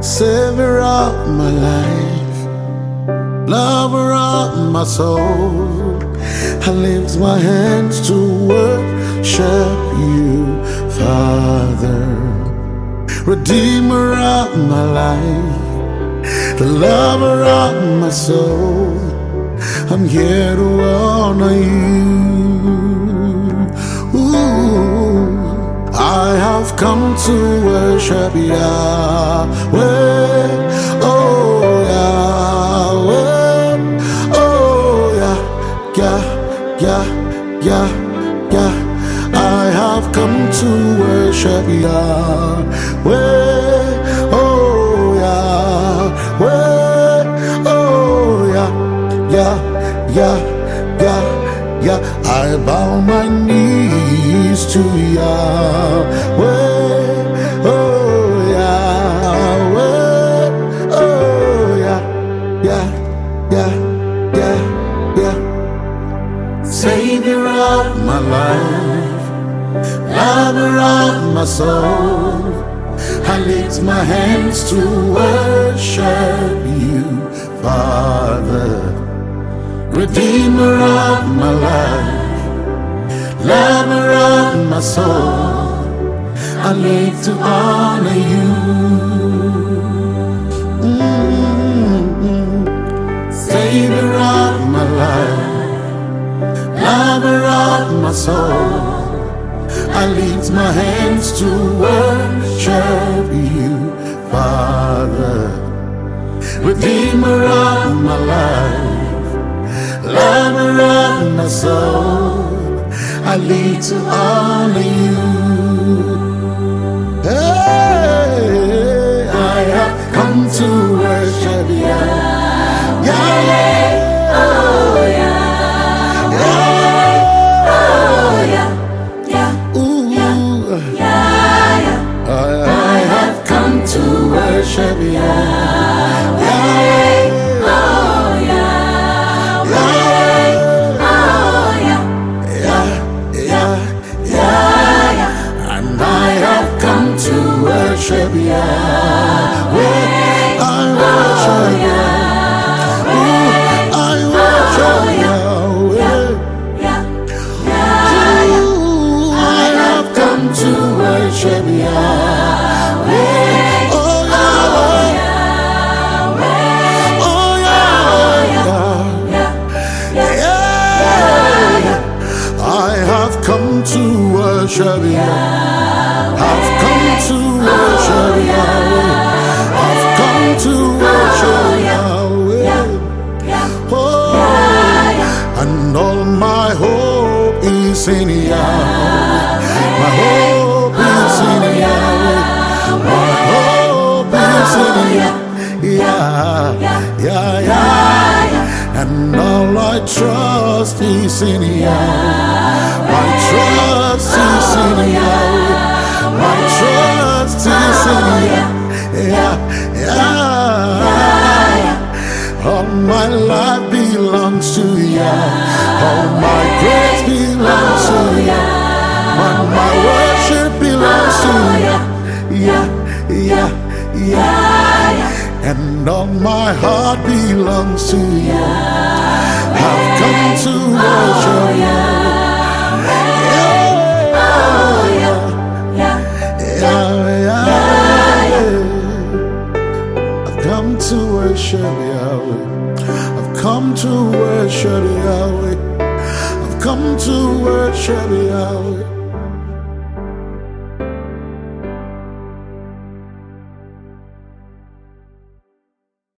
Savior of my life, lover of my soul. I lift my hands to worship you, Father. Redeemer of my life, the lover of my soul. I'm here to honor you. Ooh, I have come to worship Yahweh. Oh, Yahweh. Oh, yeah, yeah, yeah, yeah, yeah. I have come to worship Yahweh. Oh, Yahweh. Oh, yeah, yeah, yeah, yeah, yeah. I bow my knees to Yahweh. Oh, Yahweh. Oh, yeah, yeah, yeah, yeah, yeah. Savior of my life, lover of my soul. I lift my hands to worship you, Father. Redeemer of my life, lover of my soul. I live to honor you. Savior of my life, lover of my soul. I lift my hands to worship you, Father. Redeemer of my life, lover of my soul. I live to honor you. Hey, I have come to worship you, Yahweh. Oh yeah, oh yeah, yeah, Ooh, yeah. I have come to worship you, Yahweh. Oh yeah, oh yeah, yeah, yeah, yeah. And I have come to worship Yahweh. I worship Yahweh. I worship Yahweh. Ooh, I have come to worship Yahweh. Oh Yahweh. Oh Yahweh. Yeah. I have come to worship Yahweh. I've come to worship Yahweh. I've come to worship Yahweh. Oh, and all my hope is in Yahweh. My hope is in Yahweh. My hope is in Yahweh. Yeah, yeah. And all I trust is in Yahweh. My trust is in Yahweh. My trust is in Yahweh. Yeah. All my life belongs to Yah. All my praise belongs to Yah. My worship belongs to Yah. Yeah. And all my heart belongs to Yah. I've come to worship Yah. I've come to worship Yahweh. I've come to worship Yahweh. I've come to worship Yahweh.